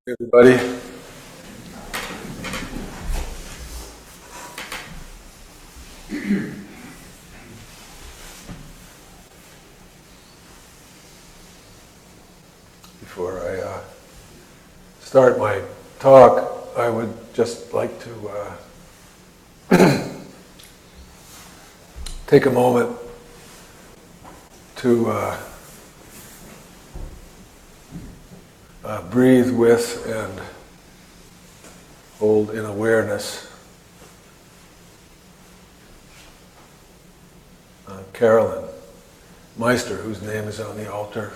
Everybody. Before I start my talk, I would just like to take a moment to breathe with and hold in awareness Carolyn Meister, whose name is on the altar.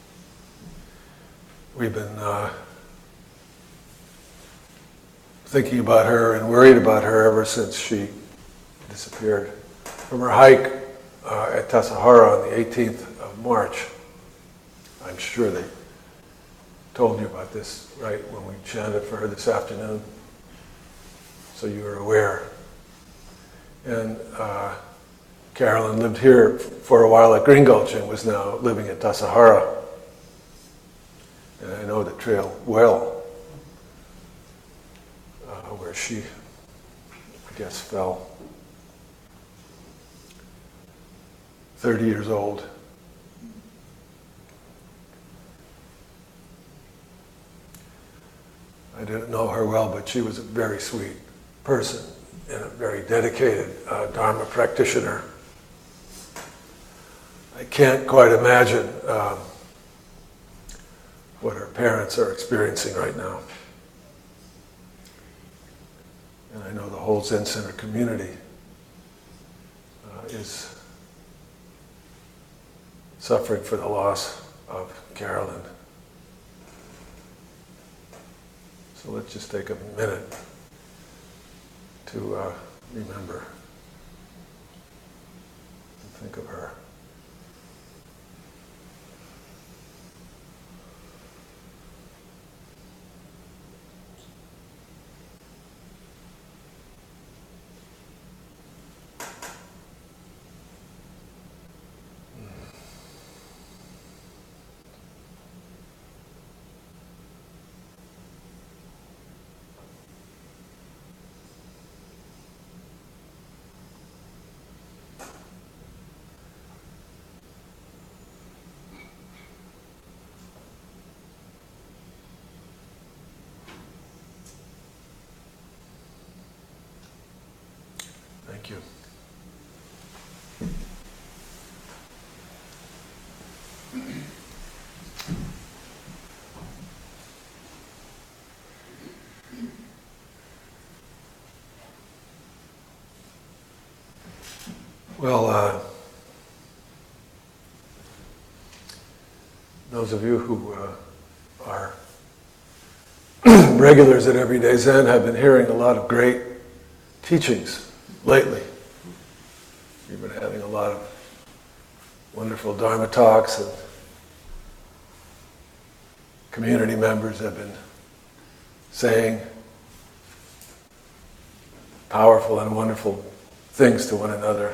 We've been thinking about her and worried about her ever since she disappeared from her hike at Tassajara on the 18th of March. I'm sure they told you about this right when we chanted for her this afternoon, so you are aware. And Carolyn lived here for a while at Green Gulch and was now living at Tassajara. And I know the trail well, where she, I guess, fell. 30 years old. I didn't know her well, but she was a very sweet person and a very dedicated Dharma practitioner. I can't quite imagine what her parents are experiencing right now. And I know the whole Zen Center community is suffering for the loss of Carolyn. So let's just take a minute to remember and think of her. Thank you. Well, those of you who are regulars at Everyday Zen have been hearing a lot of great teachings lately. We've been having a lot of wonderful Dharma talks, and community members have been saying powerful and wonderful things to one another.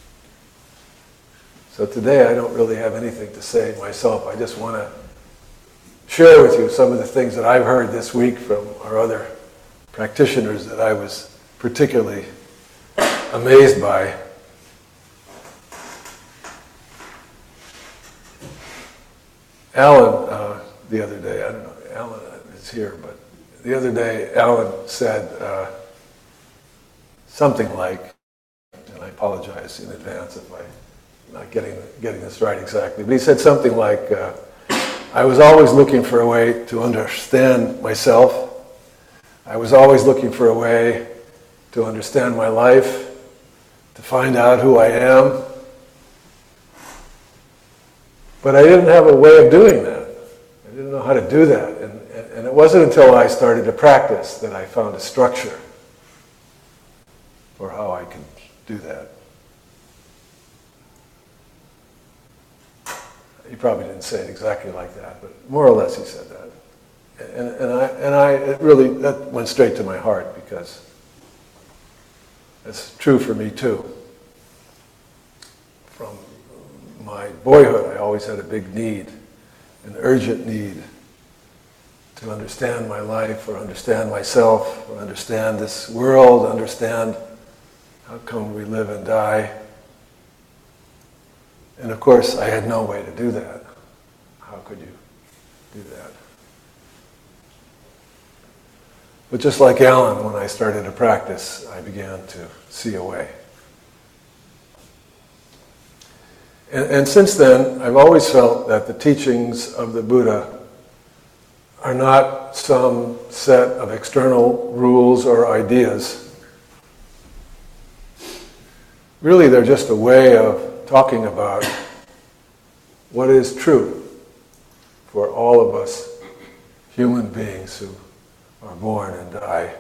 So today I don't really have anything to say myself. I just want to share with you some of the things that I've heard this week from our other practitioners that I was particularly amazed by. Alan, the other day, I don't know, Alan is here, but the other day Alan said something like, and I apologize in advance if I'm not getting this right exactly, but he said something like, I was always looking for a way to understand myself. I was always looking for a way to understand my life, to find out who I am. But I didn't have a way of doing that. I didn't know how to do that. And it wasn't until I started to practice that I found a structure for how I could do that. He probably didn't say it exactly like that, but more or less he said that. And that went straight to my heart, because it's true for me too. From my boyhood, I always had a big need, an urgent need, to to understand my life, or understand myself, or understand this world, understand how come we live and die. And of course, I had no way to do that. How could you do that? But just like Alan, when I started to practice, I began to see a way. And since then, I've always felt that the teachings of the Buddha are not some set of external rules or ideas. Really, they're just a way of talking about what is true for all of us human beings who are born and die.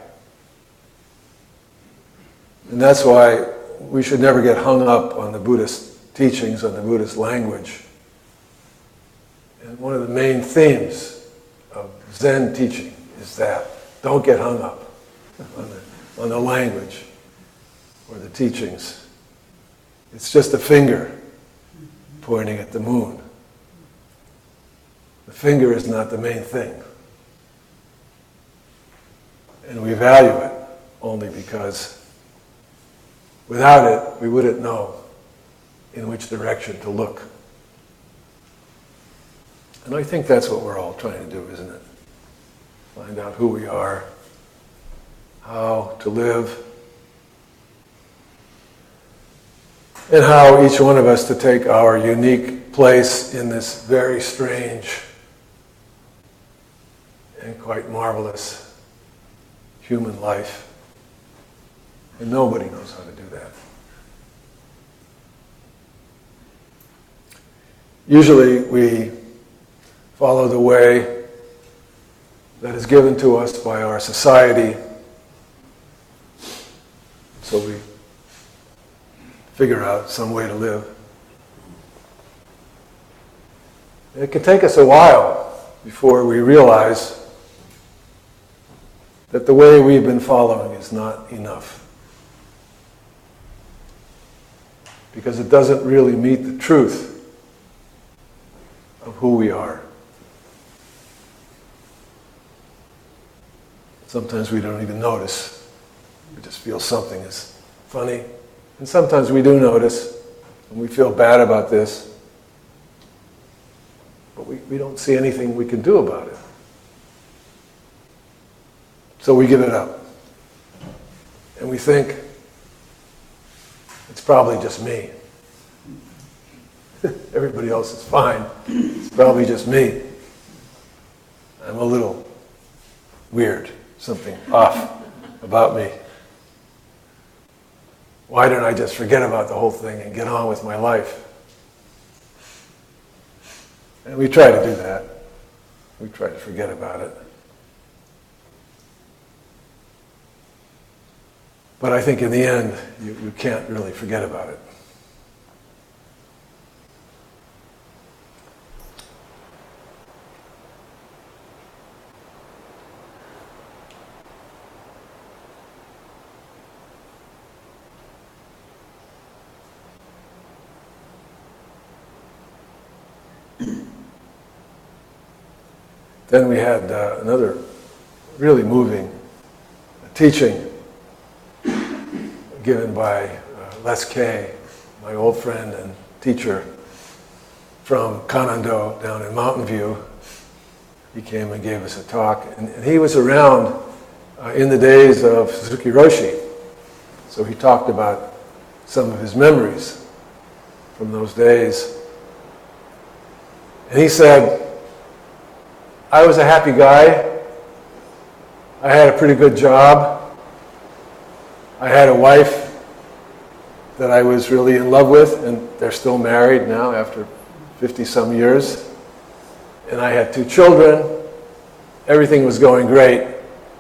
And that's why we should never get hung up on the Buddhist teachings, on the Buddhist language. And one of the main themes of Zen teaching is that. Don't get hung up on the language or the teachings. It's just a finger pointing at the moon. The finger is not the main thing. And we value it only because without it, we wouldn't know in which direction to look. And I think that's what we're all trying to do, isn't it? Find out who we are, how to live, and how each one of us to take our unique place in this very strange and quite marvelous human life. And nobody knows how to do that. Usually we follow the way that is given to us by our society, so we figure out some way to live. It can take us a while before we realize that the way we've been following is not enough, because it doesn't really meet the truth of who we are. Sometimes we don't even notice. We just feel something is funny. And sometimes we do notice, and we feel bad about this, but we don't see anything we can do about it. So we give it up. And we think, it's probably just me. Everybody else is fine. It's probably just me. I'm a little weird. Something off about me. Why don't I just forget about the whole thing and get on with my life? And we try to do that. We try to forget about it. But I think in the end, you can't really forget about it. Then we had another really moving teaching given by Les Kay, my old friend and teacher from Kannon-do down in Mountain View. He came and gave us a talk, and he was around in the days of Suzuki Roshi. So he talked about some of his memories from those days. And he said, I was a happy guy. I had a pretty good job. I had a wife that I was really in love with, and they're still married now after 50-some years. And I had 2 children. Everything was going great.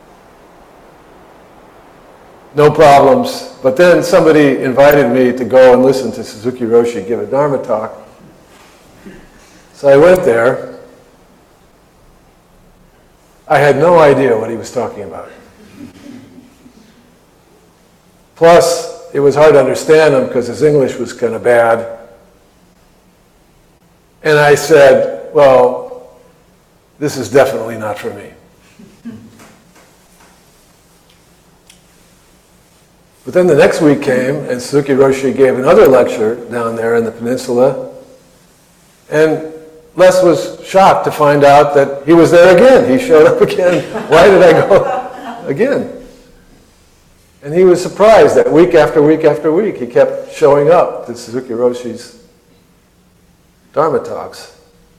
No problems. But then somebody invited me to go and listen to Suzuki Roshi give a Dharma talk. So I went there. I had no idea what he was talking about. Plus, it was hard to understand him because his English was kind of bad. And I said, well, this is definitely not for me. But then the next week came, and Suzuki Roshi gave another lecture down there in the peninsula, and Les was shocked to find out that he was there again. He showed up again. Why did I go again? And he was surprised that week after week after week, he kept showing up to Suzuki Roshi's Dharma talks.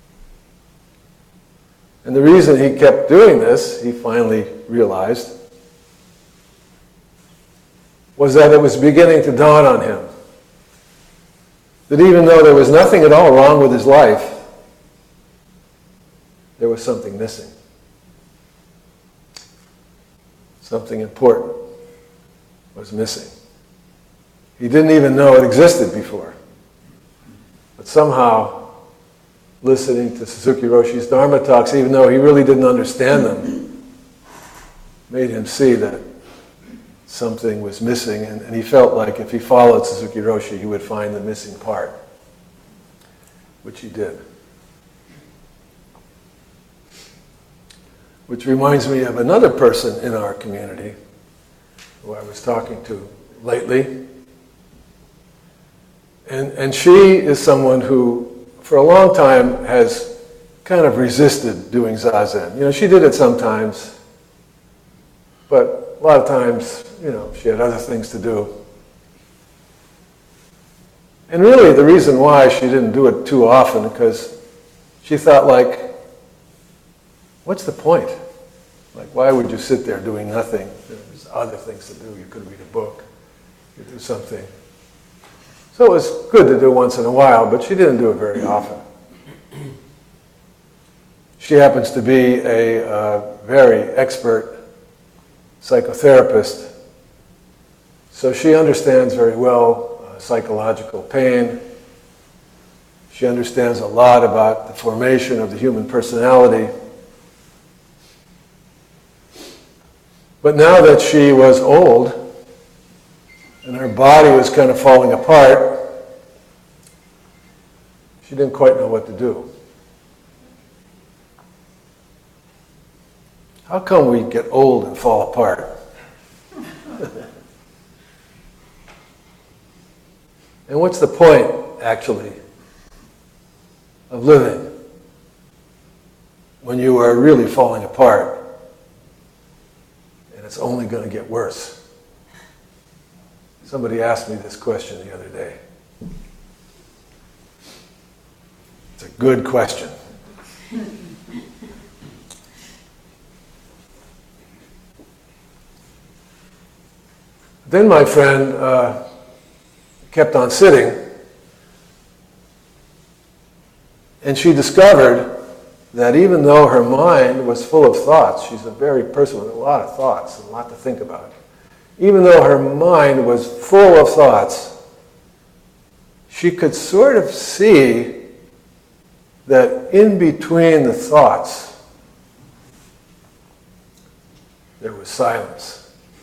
And the reason he kept doing this, he finally realized, was that it was beginning to dawn on him that even though there was nothing at all wrong with his life, there was something missing. Something important was missing. He didn't even know it existed before. But somehow, listening to Suzuki Roshi's Dharma talks, even though he really didn't understand them, made him see that something was missing, and he felt like if he followed Suzuki Roshi, he would find the missing part, which he did. Which reminds me of another person in our community who I was talking to lately. And she is someone who, for a long time, has kind of resisted doing Zazen. You know, she did it sometimes, but a lot of times, you know, she had other things to do. And really the reason why she didn't do it too often, because she thought, like, what's the point? Like, why would you sit there doing nothing? There's other things to do. You could read a book. You could do something. So it was good to do once in a while, but she didn't do it very often. She happens to be a very expert psychotherapist, so she understands very well psychological pain. She understands a lot about the formation of the human personality. But now that she was old, and her body was kind of falling apart, she didn't quite know what to do. How come we get old and fall apart? And what's the point, actually, of living when you are really falling apart and it's only going to get worse? Somebody asked me this question the other day. It's a good question. Then my friend kept on sitting, and she discovered that even though her mind was full of thoughts, she's a very person with a lot of thoughts and a lot to think about, even though her mind was full of thoughts, she could sort of see that in between the thoughts, there was silence.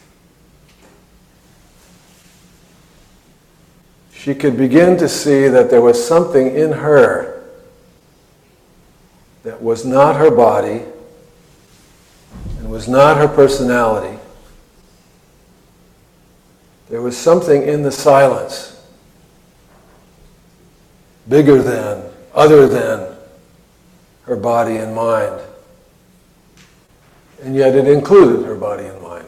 She could begin to see that there was something in her that was not her body and was not her personality. There was something in the silence, bigger than, other than her body and mind. And yet it included her body and mind.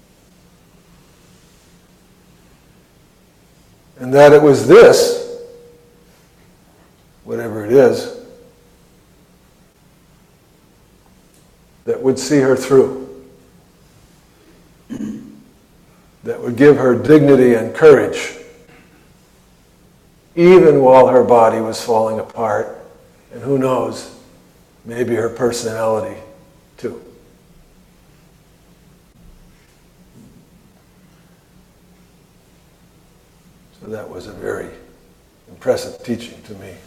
And that it was this, whatever it is, that would see her through, that would give her dignity and courage, even while her body was falling apart, and who knows, maybe her personality too. So that was a very impressive teaching to me.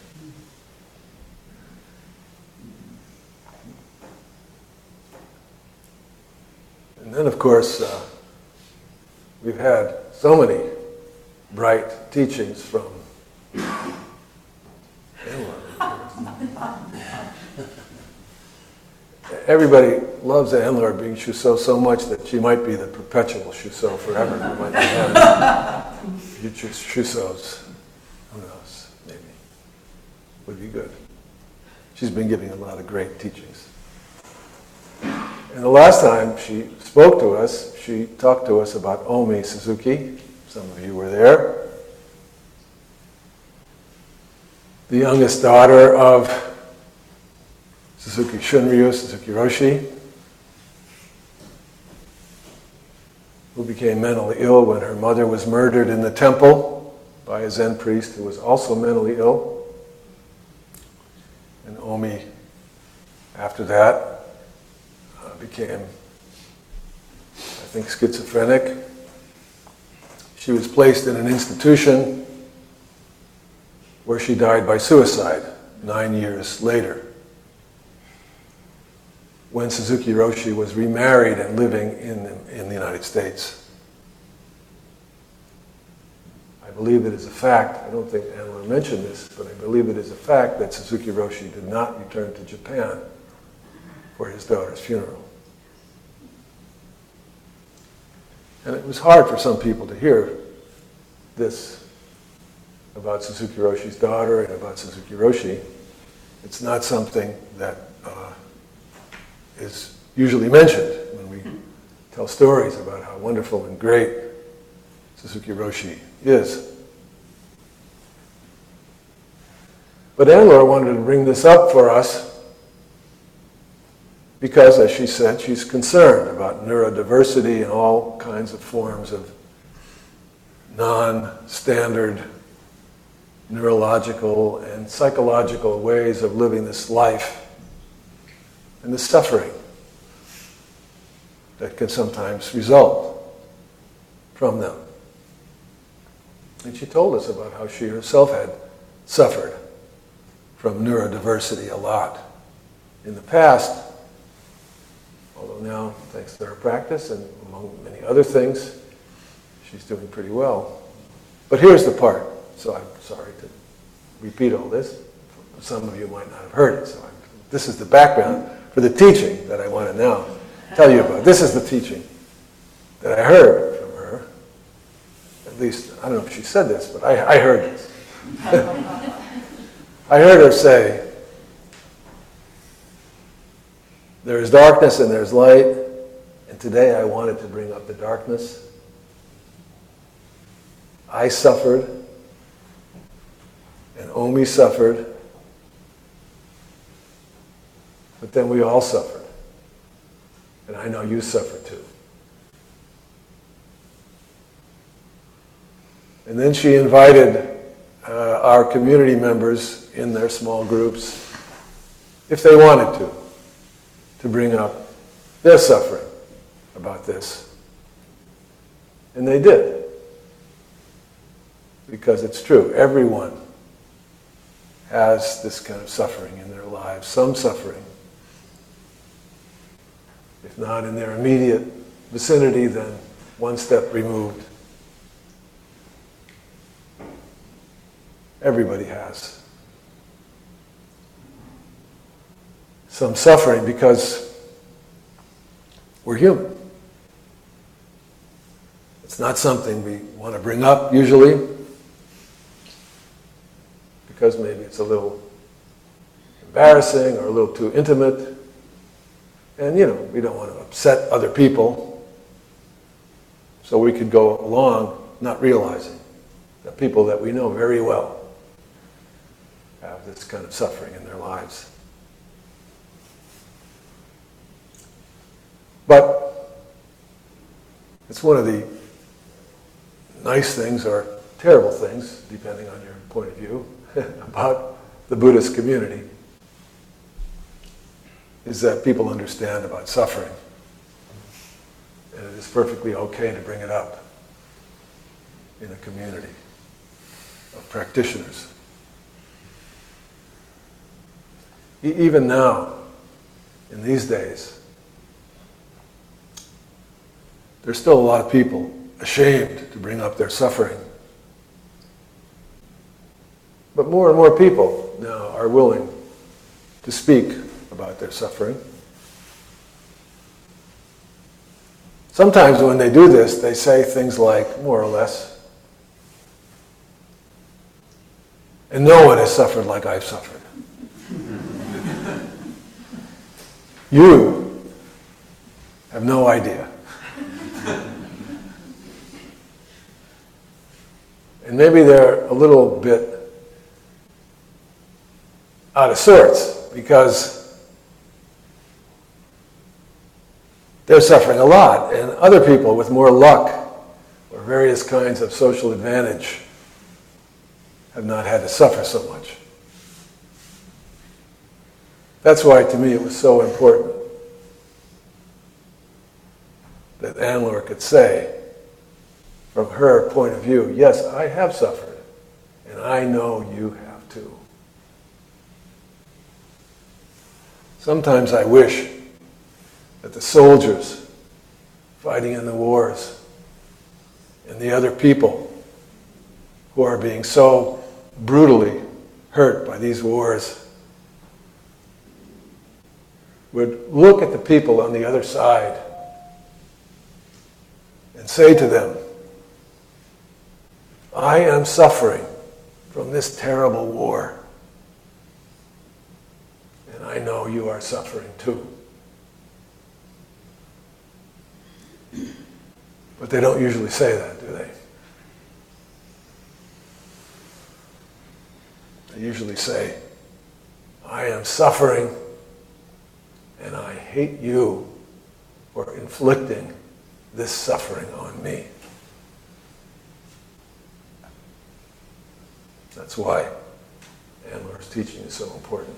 And then, of course, we've had so many bright teachings from everybody loves Anlor being Shuso so much that she might be the perpetual Shuso forever. We might be having future Shusos. Who knows? Maybe. Would be good. She's been giving a lot of great teachings. And the last time she spoke to us, she talked to us about Omi Suzuki. Some of you were there. The youngest daughter of Suzuki Shunryu, Suzuki Roshi, who became mentally ill when her mother was murdered in the temple by a Zen priest who was also mentally ill. And Omi, after that, became, I think, schizophrenic. She was placed in an institution where she died by suicide 9 years later, when Suzuki Roshi was remarried and living in the United States. I believe it is a fact, I don't think Anlor mentioned this, but I believe it is a fact that Suzuki Roshi did not return to Japan for his daughter's funeral. And it was hard for some people to hear this about Suzuki Roshi's daughter and about Suzuki Roshi. It's not something that is usually mentioned when we tell stories about how wonderful and great Suzuki Roshi is. But Anlor wanted to bring this up for us because, as she said, she's concerned about neurodiversity and all kinds of forms of non-standard neurological and psychological ways of living this life and the suffering that can sometimes result from them. And she told us about how she herself had suffered from neurodiversity a lot in the past, although now, thanks to her practice and among many other things, she's doing pretty well. But here's the part, so I'm sorry to repeat all this. Some of you might not have heard it, so this is the background for the teaching that I want to now tell you about. This is the teaching that I heard from her. At least, I don't know if she said this, but I heard this. I heard her say, there is darkness and there's light, and today I wanted to bring up the darkness. I suffered, and Omi suffered, but then we all suffered. And I know you suffered too. And then she invited our community members in their small groups, if they wanted to bring up their suffering about this. And they did. Because it's true, everyone has this kind of suffering in their lives, some suffering. If not in their immediate vicinity, then one step removed. Everybody has some suffering because we're human. It's not something we want to bring up usually, because maybe it's a little embarrassing or a little too intimate. And, we don't want to upset other people. So we could go along not realizing that people that we know very well have this kind of suffering in their lives. But it's one of the nice things or terrible things, depending on your point of view, about the Buddhist community, is that people understand about suffering. And it is perfectly okay to bring it up in a community of practitioners. Even now, in these days, there's still a lot of people ashamed to bring up their suffering. But more and more people now are willing to speak about their suffering. Sometimes when they do this, they say things like, more or less, and no one has suffered like I've suffered. You have no idea. And maybe they're a little bit out of sorts because they're suffering a lot, and other people with more luck or various kinds of social advantage have not had to suffer so much. That's why, to me, it was so important that Anne-Laure could say, from her point of view, yes, I have suffered, and I know you have too. Sometimes I wish that the soldiers fighting in the wars and the other people who are being so brutally hurt by these wars would look at the people on the other side and say to them, I am suffering from this terrible war, and I know you are suffering too. But they don't usually say that, do they? They usually say, I am suffering, and I hate you for inflicting this suffering on me. That's why Anne-Laure's teaching is so important.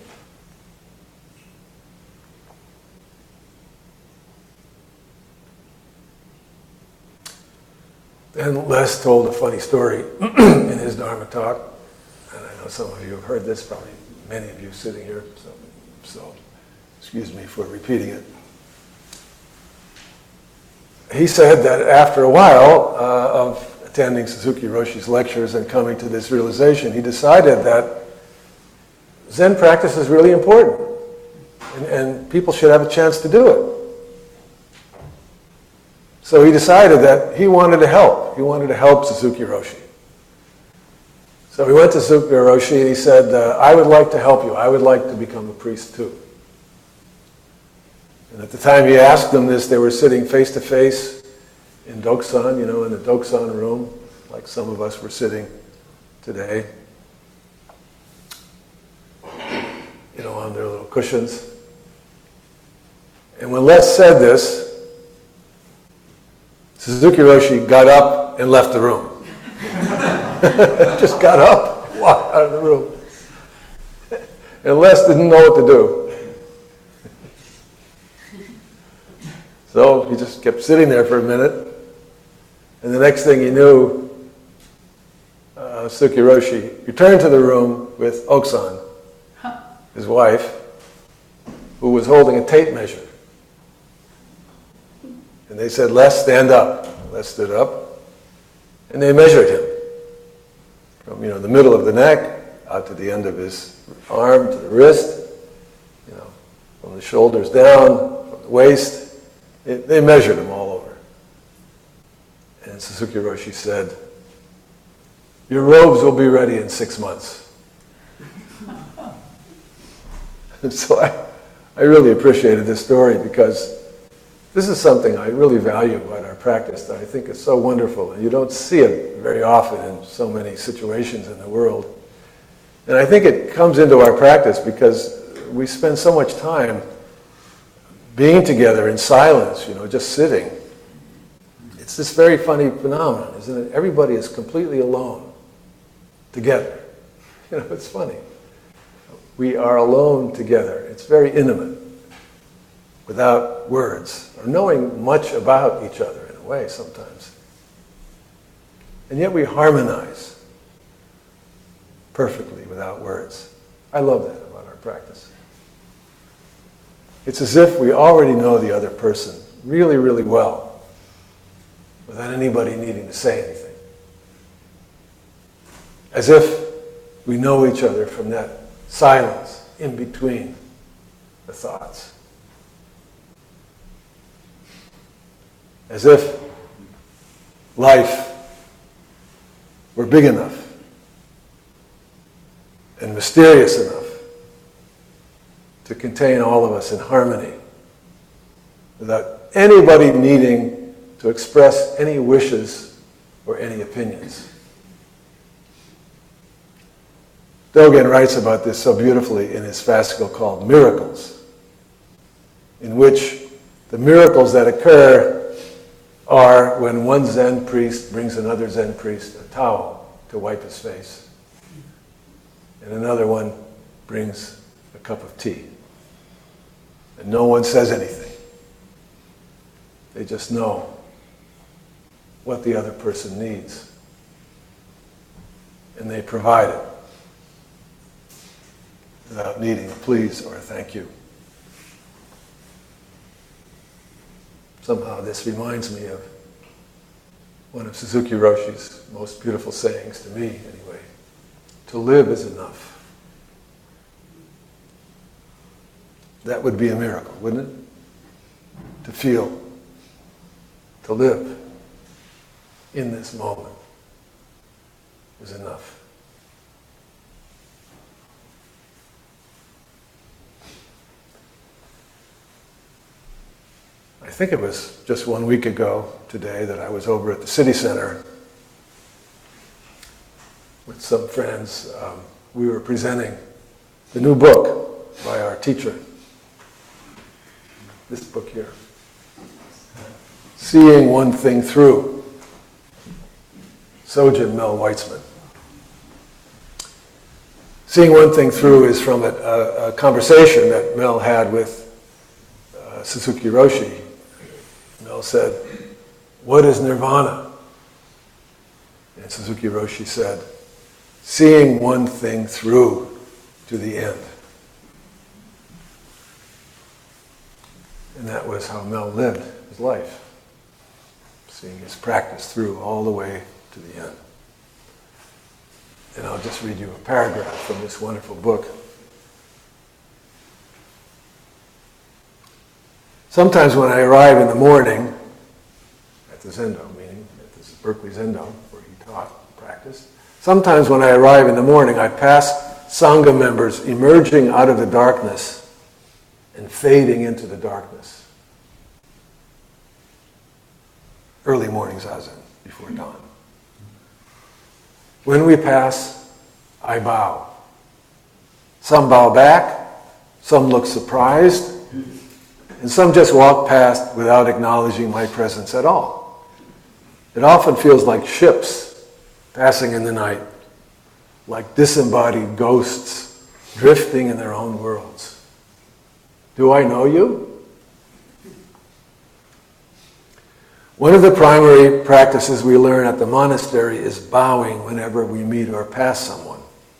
Then Les told a funny story in his Dharma talk, and I know some of you have heard this, probably many of you sitting here, so excuse me for repeating it. He said that after a while of attending Suzuki Roshi's lectures and coming to this realization, he decided that Zen practice is really important, and people should have a chance to do it. So he decided that he wanted to help. He wanted to help Suzuki Roshi. So he went to Suzuki Roshi and he said, I would like to help you. I would like to become a priest too. And at the time he asked them this, they were sitting face to face in Dokusan, in the Dokusan room, like some of us were sitting today, on their little cushions. And when Les said this, Suzuki Roshi got up and left the room. Just got up and walked out of the room. And Les didn't know what to do. So he just kept sitting there for a minute. And the next thing he knew, Suzuki Roshi returned to the room with Okusan, his wife, who was holding a tape measure. And they said, Les, stand up. Les stood up. And they measured him from, the middle of the neck out to the end of his arm, to the wrist, from the shoulders down, from the waist. They measured him all over. And Suzuki Roshi said, your robes will be ready in 6 months. And so I really appreciated this story because this is something I really value about our practice that I think is so wonderful. And you don't see it very often in so many situations in the world. And I think it comes into our practice because we spend so much time being together in silence, just sitting. It's this very funny phenomenon, isn't it? Everybody is completely alone together. It's funny. We are alone together. It's very intimate, without words, or knowing much about each other in a way sometimes. And yet we harmonize perfectly without words. I love that about our practice. It's as if we already know the other person really, really well, without anybody needing to say anything. As if we know each other from that silence in between the thoughts. as if life were big enough and mysterious enough to contain all of us in harmony without anybody needing to express any wishes or any opinions. Dogen writes about this so beautifully in his fascicle called Miracles, in which the miracles that occur are when one Zen priest brings another Zen priest a towel to wipe his face, and another one brings a cup of tea. And no one says anything. They just know what the other person needs, and they provide it without needing a please or a thank you. Somehow this reminds me of one of Suzuki Roshi's most beautiful sayings, to me anyway. To live is enough. That would be a miracle, wouldn't it? To feel, to live in this moment is enough. I think it was just 1 week ago today that I was over at the City Center with some friends. We were presenting the new book by our teacher. This book here. Seeing One Thing Through. Sojin Mel Weitzman. Seeing One Thing Through is from a conversation that Mel had with Suzuki Roshi. Mel said, "What is nirvana?" And Suzuki Roshi said, "Seeing one thing through to the end." And that was how Mel lived his life, seeing his practice through all the way to the end. And I'll just read you a paragraph from this wonderful book. Sometimes when I arrive in the morning at the Zendo, meaning at this Berkeley Zendo, where he taught and practiced, sometimes when I arrive in the morning, I pass Sangha members emerging out of the darkness and fading into the darkness. Early morning zazen, before dawn. When we pass, I bow. Some bow back, some look surprised, and some just walk past without acknowledging my presence at all. It often feels like ships passing in the night, like disembodied ghosts drifting in their own worlds. Do I know you? One of the primary practices we learn at the monastery is bowing whenever we meet or pass someone.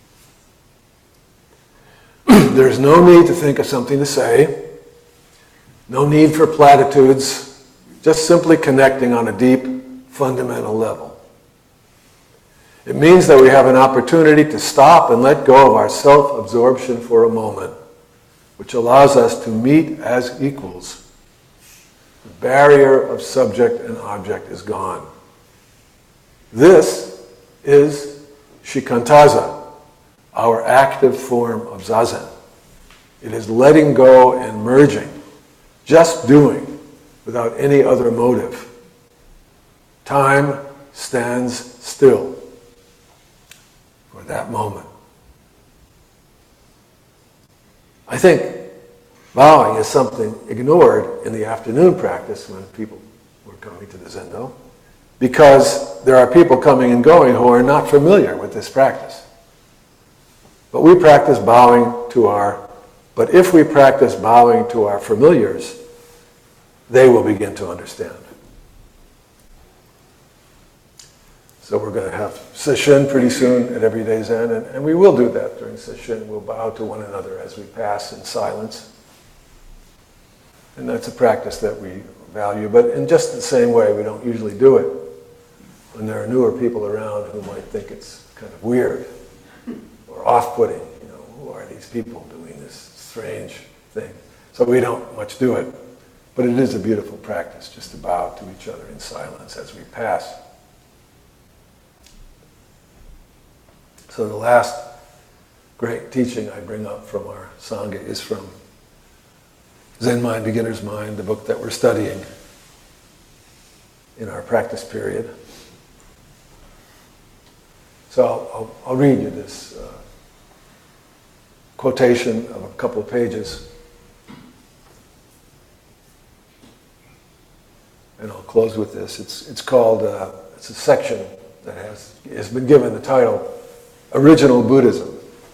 There's no need to think of something to say, no need for platitudes, just simply connecting on a deep, fundamental level. It means that we have an opportunity to stop and let go of our self-absorption for a moment, which allows us to meet as equals. The barrier of subject and object is gone. This is shikantaza, our active form of zazen. It is letting go and merging, just doing, without any other motive. Time stands still for that moment. I think bowing is something ignored in the afternoon practice when people were coming to the Zendo, because there are people coming and going who are not familiar with this practice. But if we practice bowing to our familiars, they will begin to understand. So we're going to have sesshin pretty soon at Everyday Zen, and we will do that during sesshin. We'll bow to one another as we pass in silence. And that's a practice that we value, but in just the same way, we don't usually do it when there are newer people around who might think it's kind of weird or off-putting. You know, who are these people doing this strange thing? So we don't much do it. But it is a beautiful practice just to bow to each other in silence as we pass. So the last great teaching I bring up from our Sangha is from Zen Mind, Beginner's Mind, the book that we're studying in our practice period. So I'll read you this quotation of a couple of pages. And I'll close with this. It's called, it's a section that has been given the title, Original Buddhism.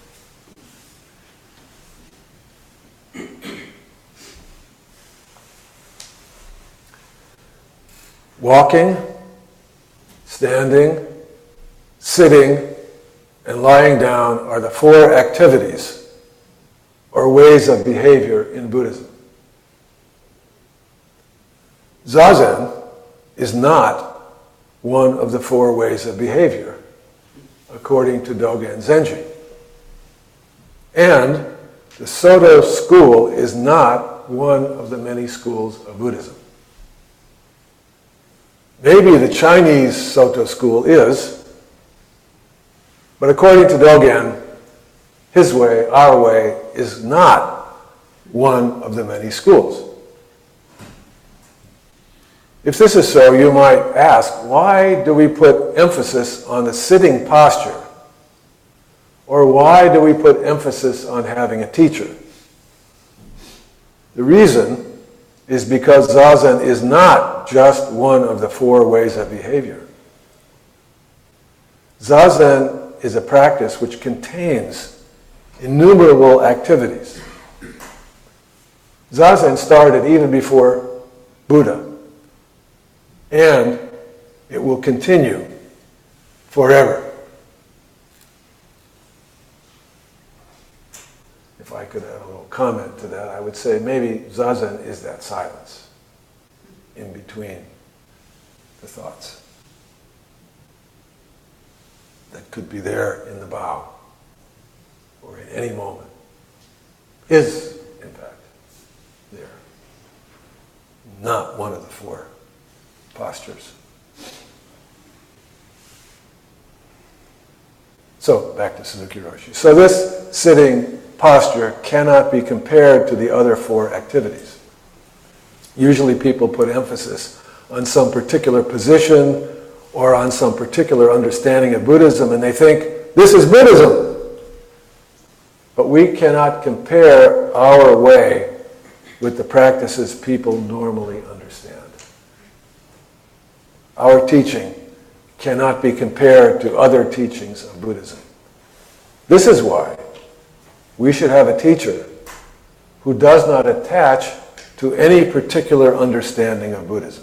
Walking, standing, sitting, and lying down are the four activities or ways of behavior in Buddhism. Zazen is not one of the four ways of behavior, according to Dogen Zenji. And the Soto school is not one of the many schools of Buddhism. Maybe the Chinese Soto school is, but according to Dogen, his way, our way, is not one of the many schools. If this is so, you might ask, why do we put emphasis on the sitting posture? Or why do we put emphasis on having a teacher? The reason is because Zazen is not just one of the four ways of behavior. Zazen is a practice which contains innumerable activities. Zazen started even before Buddha, and it will continue forever. If I could add a little comment to that, I would say maybe Zazen is that silence in between the thoughts that could be there in the bow or in any moment, is in fact there. Not one of the four postures. So, back to Suzuki Roshi. So this sitting posture cannot be compared to the other four activities. Usually people put emphasis on some particular position or on some particular understanding of Buddhism, and they think, this is Buddhism. But we cannot compare our way with the practices people normally understand. Our teaching cannot be compared to other teachings of Buddhism. This is why we should have a teacher who does not attach to any particular understanding of Buddhism.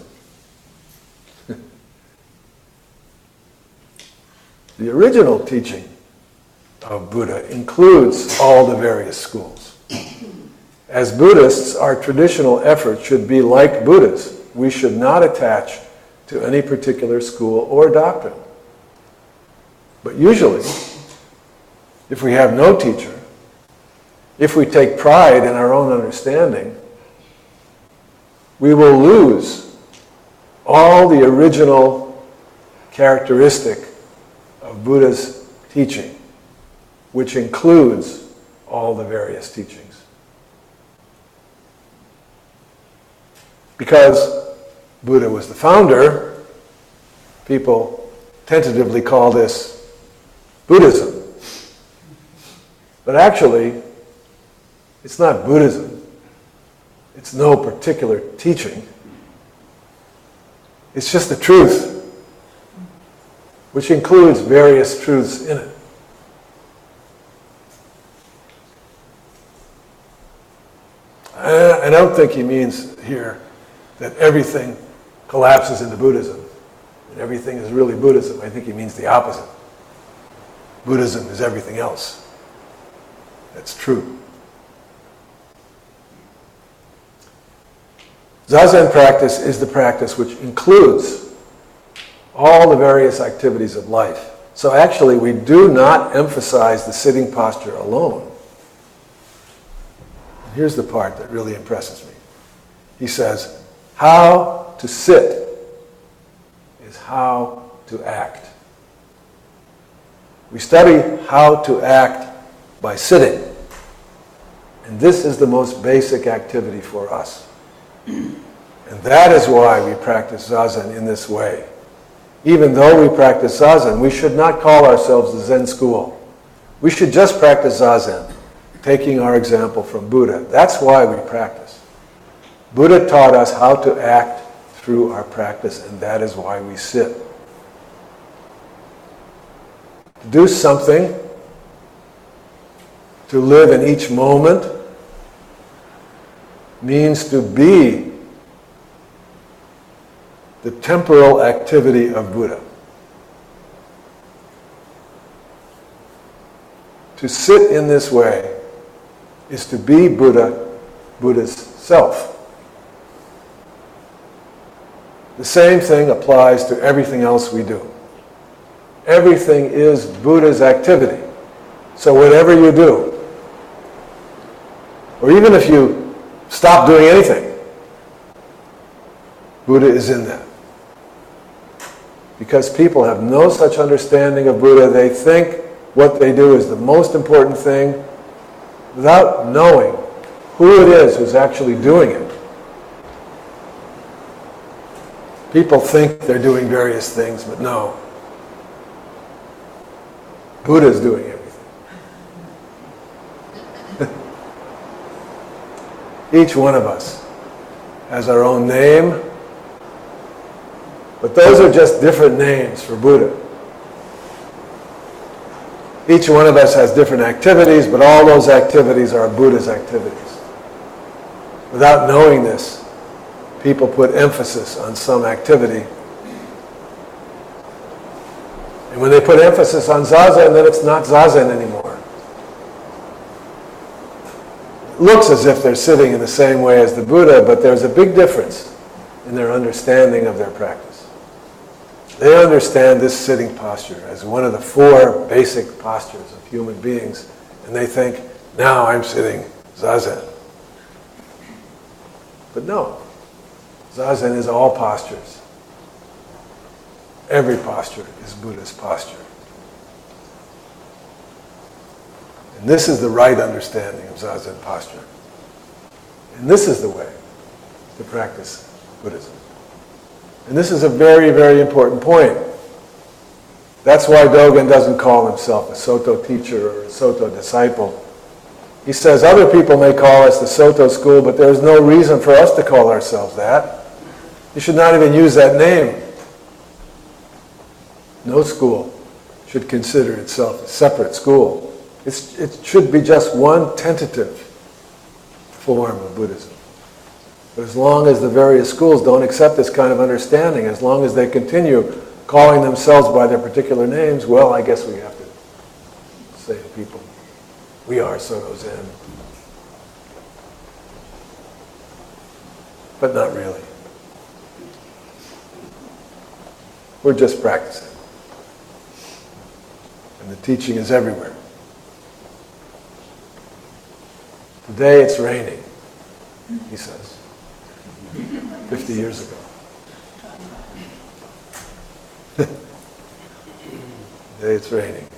The original teaching of Buddha includes all the various schools. As Buddhists, our traditional effort should be like Buddha's. We should not attach to any particular school or doctrine. But usually, if we have no teacher, if we take pride in our own understanding, we will lose all the original characteristic of Buddha's teaching, which includes all the various teachings. Because Buddha was the founder, people tentatively call this Buddhism. But actually, it's not Buddhism. It's no particular teaching. It's just the truth, which includes various truths in it. I don't think he means here that everything collapses into Buddhism and everything is really Buddhism. I think he means the opposite. Buddhism is everything else. That's true. Zazen practice is the practice which includes all the various activities of life. So actually, we do not emphasize the sitting posture alone. Here's the part that really impresses me. He says, how to sit is how to act. We study how to act by sitting. And this is the most basic activity for us. And that is why we practice Zazen in this way. Even though we practice Zazen, we should not call ourselves the Zen school. We should just practice Zazen, taking our example from Buddha. That's why we practice. Buddha taught us how to act through our practice, and that is why we sit. To do something, to live in each moment, means to be the temporal activity of Buddha. To sit in this way is to be Buddha's self. The same thing applies to everything else we do. Everything is Buddha's activity. So whatever you do, or even if you stop doing anything, Buddha is in that. Because people have no such understanding of Buddha, they think what they do is the most important thing without knowing who it is who's actually doing it. People think they're doing various things, but no. Buddha's doing everything. Each one of us has our own name, but those are just different names for Buddha. Each one of us has different activities, but all those activities are Buddha's activities. Without knowing this, people put emphasis on some activity. And when they put emphasis on Zazen, then it's not Zazen anymore. It looks as if they're sitting in the same way as the Buddha, but there's a big difference in their understanding of their practice. They understand this sitting posture as one of the 4 basic postures of human beings, and they think, now I'm sitting Zazen. But no, Zazen is all postures. Every posture is Buddha's posture. And this is the right understanding of Zazen posture. And this is the way to practice Buddhism. And this is a very, very important point. That's why Dogen doesn't call himself a Soto teacher or a Soto disciple. He says other people may call us the Soto school, but there's no reason for us to call ourselves that. You should not even use that name. No school should consider itself a separate school. It should be just one tentative form of Buddhism. But as long as the various schools don't accept this kind of understanding, as long as they continue calling themselves by their particular names, well, I guess we have to say to people, we are Soto Zen. But not really. We're just practicing. And the teaching is everywhere. Today it's raining, he says. 50 years ago. Today it's raining.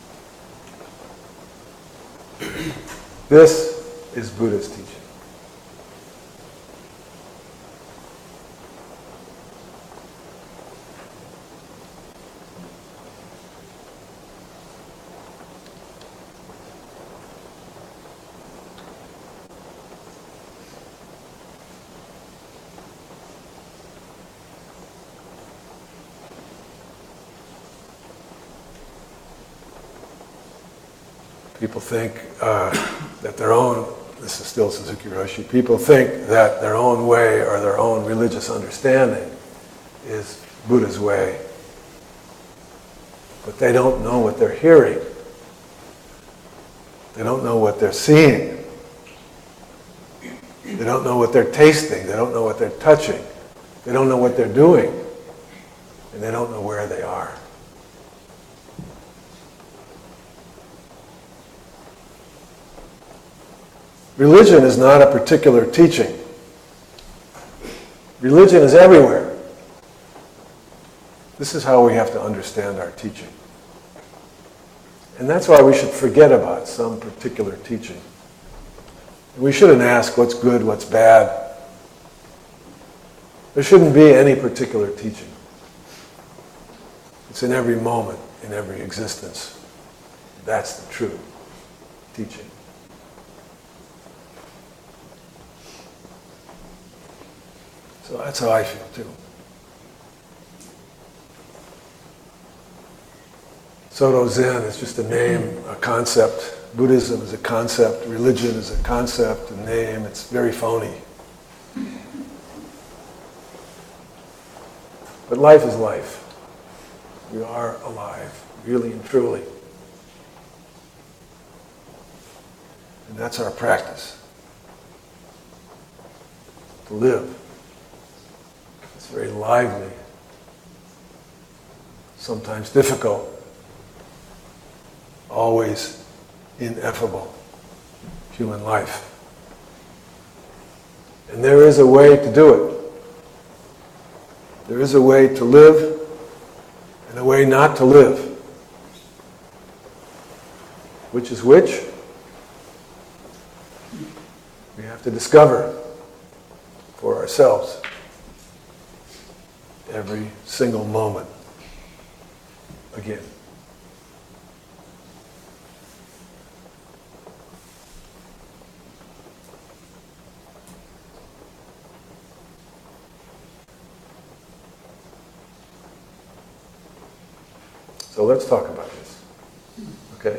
This is Buddha's teaching. People think that their own, this is still Suzuki Roshi, people think that their own way or their own religious understanding is Buddha's way. But they don't know what they're hearing. They don't know what they're seeing. They don't know what they're tasting. They don't know what they're touching. They don't know what they're doing. And they don't know where they are. Religion is not a particular teaching. Religion is everywhere. This is how we have to understand our teaching. And that's why we should forget about some particular teaching. We shouldn't ask what's good, what's bad. There shouldn't be any particular teaching. It's in every moment, in every existence. That's the true teaching. So that's how I feel too. Soto Zen is just a name, a concept. Buddhism is a concept. Religion is a concept, a name. It's very phony. But life is life. We are alive, really and truly. And that's our practice. To live. It's very lively, sometimes difficult, always ineffable human life. And there is a way to do it. There is a way to live and a way not to live. Which is which? We have to discover for ourselves every single moment again. So let's talk about this, okay?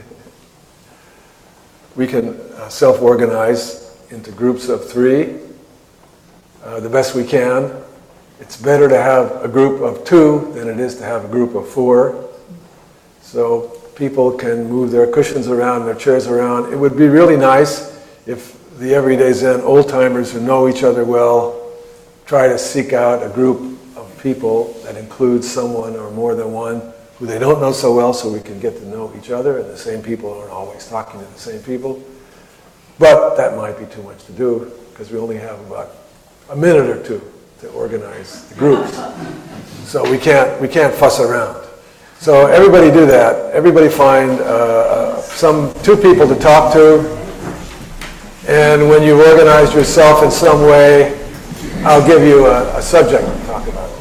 We can self-organize into groups of 3 the best we can. It's better to have a group of 2 than it is to have a group of 4. So people can move their cushions around, their chairs around. It would be really nice if the Everyday Zen old-timers who know each other well try to seek out a group of people that includes someone or more than one who they don't know so well, so we can get to know each other, and the same people aren't always talking to the same people. But that might be too much to do, because we only have about a minute or 2 to organize the groups. So we can't fuss around. So everybody do that. Everybody find 2 people to talk to, and when you've organized yourself in some way, I'll give you a subject to talk about.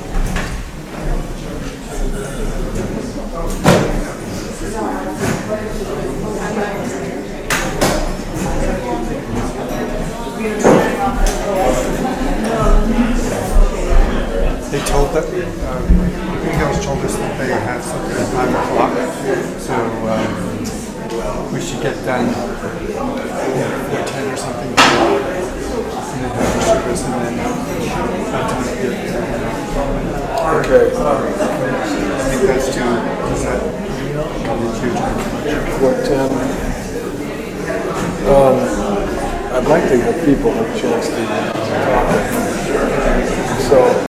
They told that Miguel's told us that they have something at 5 o'clock, so we should get done at 10 or something in the Dharma service, and then by the time we get there. Okay. I think that's too. Is that too time? 4:10. I'd like to give people a chance to talk. So.